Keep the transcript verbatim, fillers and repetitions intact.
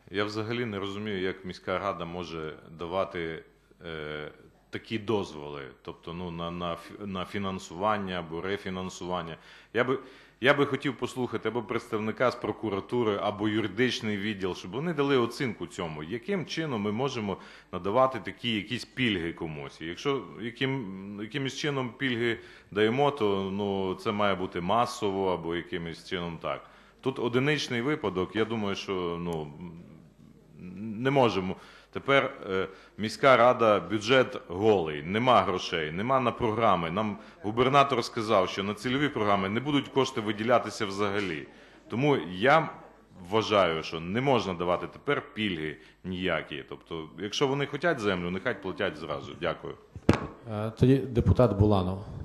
Я взагалі не розумію, як міська рада може давати е, такі дозволи, тобто ну, на, на, фі- на фінансування або рефінансування. Я би, я би хотів послухати або представника з прокуратури, або юридичний відділ, щоб вони дали оцінку цьому, яким чином ми можемо надавати такі якісь пільги комусь. І якщо яким, якимось чином пільги даємо, то ну, це має бути масово або якимось чином так. Тут одиничний випадок, я думаю, що ну, не можемо. Тепер е, міська рада, бюджет голий, нема грошей, нема на програми. Нам губернатор сказав, що на цільові програми не будуть кошти виділятися взагалі. Тому я вважаю, що не можна давати тепер пільги ніякі. Тобто, якщо вони хочуть землю, нехай платять зразу. Дякую. Е, Тоді депутат Буланов.